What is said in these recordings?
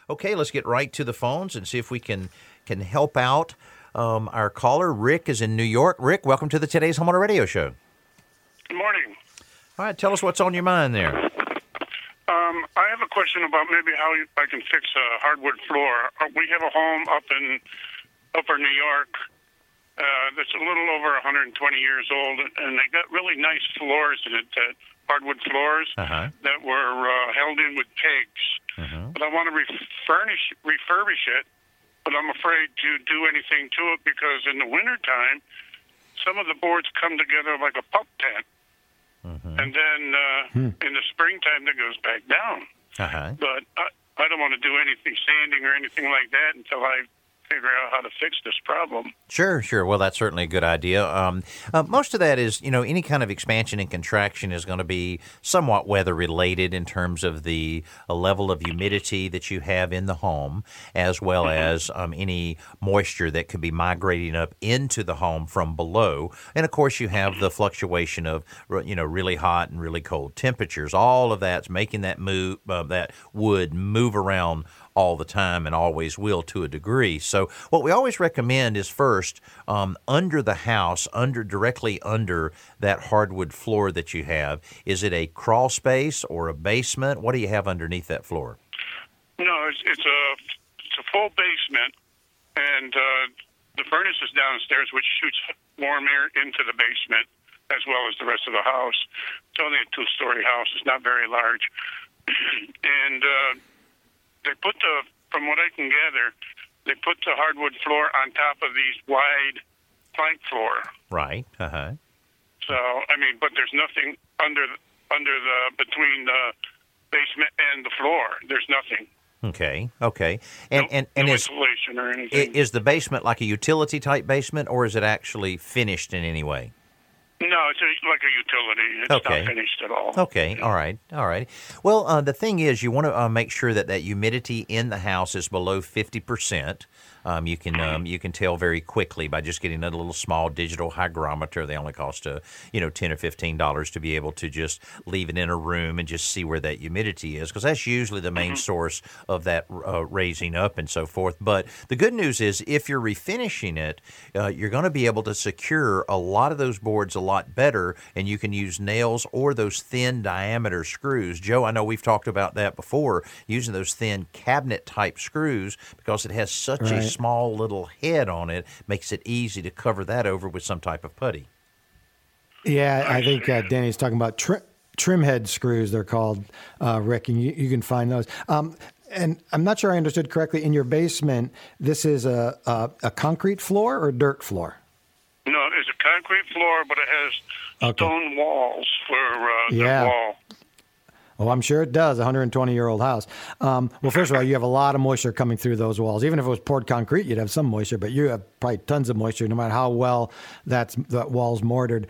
Okay, let's get right to the phones and see if we can help out. Our caller, Rick, is in New York. Rick, welcome to the Today's Homeowner Radio Show. Good morning. All right, tell us what's on your mind there. I have a question about maybe how I can fix a hardwood floor. We have a home up in Upper New York that's a little over 120 years old, and they got really nice floors in it, hardwood floors that were held in with pegs. But I want to refurbish it, but I'm afraid to do anything to it because in the wintertime, some of the boards come together like a pup tent. And then in the springtime, that goes back down. But I don't want to do anything sanding or anything like that until I figure out how to fix this problem. Sure. Well, that's certainly a good idea. Most of that is, any kind of expansion and contraction is going to be somewhat weather related in terms of the level of humidity that you have in the home, as well as any moisture that could be migrating up into the home from below. And of course, you have the fluctuation of, really hot and really cold temperatures. All of that's making that that wood move around all the time and always will to a degree. So what we always recommend is first, under the house, directly under that hardwood floor that you have, is it a crawl space or a basement? What do you have underneath that floor? No, it's a full basement, and the furnace is downstairs, which shoots warm air into the basement as well as the rest of the house. It's only a 2-story house. It's not very large. And they put from what I can gather, they put the hardwood floor on top of these wide plank floor. Right. So, but there's nothing between the basement and the floor. There's nothing. Okay. And no insulation or anything. Is the basement like a utility type basement, or is it actually finished in any way? No, it's like a utility. It's not finished at all. Okay, all right. Well, the thing is, you want to make sure that humidity in the house is below 50%. You can tell very quickly by just getting a little small digital hygrometer. They only cost $10 or $15 to be able to just leave it in a room and just see where that humidity is, because that's usually the main source of that raising up and so forth. But the good news is, if you're refinishing it, you're going to be able to secure a lot of those boards a lot better, and you can use nails or those thin diameter screws. Joe, I know we've talked about that before, using those thin cabinet type screws, because it has such a small little head on it, makes it easy to cover that over with some type of putty. Yeah, I think Danny's talking about trim head screws, they're called, Rick, and you can find those. And I'm not sure I understood correctly. In your basement, this is a concrete floor or dirt floor? No, it's a concrete floor, but it has stone walls for the wall. Oh, I'm sure it does, a 120-year-old house. Well, first of all, you have a lot of moisture coming through those walls. Even if it was poured concrete, you'd have some moisture, but you have probably tons of moisture, no matter how well that wall's mortared.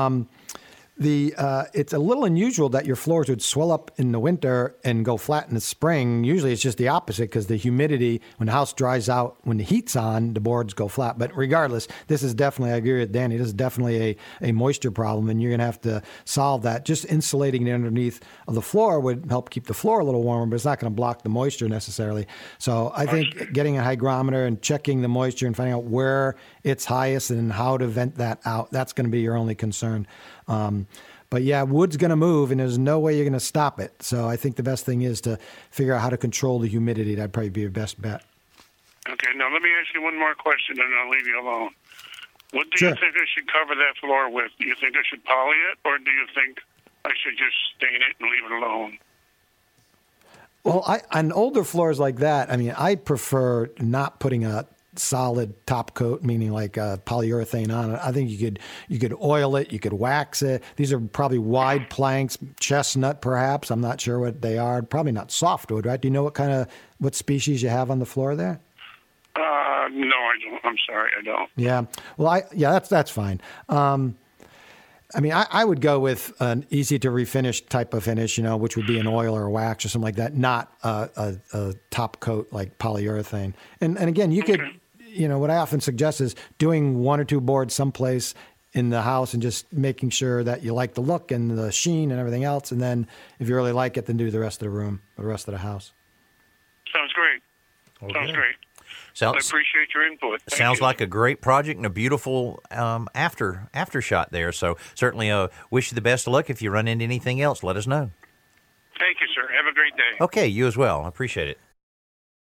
It's a little unusual that your floors would swell up in the winter and go flat in the spring. Usually it's just the opposite, because the humidity, when the house dries out, when the heat's on, the boards go flat. But regardless, this is definitely, I agree with Danny, this is definitely a moisture problem, and you're going to have to solve that. Just insulating it underneath of the floor would help keep the floor a little warmer, but it's not going to block the moisture necessarily. So I think getting a hygrometer and checking the moisture and finding out where it's highest and how to vent that out, that's going to be your only concern. But yeah, wood's going to move, and there's no way you're going to stop it. So I think the best thing is to figure out how to control the humidity. That'd probably be your best bet. Okay, now let me ask you one more question, and I'll leave you alone. What do you think I should cover that floor with? Do you think I should poly it, or do you think I should just stain it and leave it alone? Well, on older floors like that, I prefer not putting a solid top coat, meaning like polyurethane on it. I think you could oil it, you could wax it. These are probably wide planks, chestnut perhaps. I'm not sure what they are. Probably not softwood, right? Do you know what species you have on the floor there? No, I don't. I'm sorry, I don't. Yeah. Well, that's fine. I would go with an easy to refinish type of finish, which would be an oil or a wax or something like that, not a top coat like polyurethane. And again, you could, what I often suggest is doing 1 or 2 boards someplace in the house and just making sure that you like the look and the sheen and everything else. And then if you really like it, then do the rest of the room, or the rest of the house. Sounds great. Sounds great. I Sounds appreciate your input. Thank sounds you. like a great project and a beautiful after shot there. So certainly wish you the best of luck. If you run into anything else, let us know. Thank you, sir. Have a great day. Okay, you as well. I appreciate it.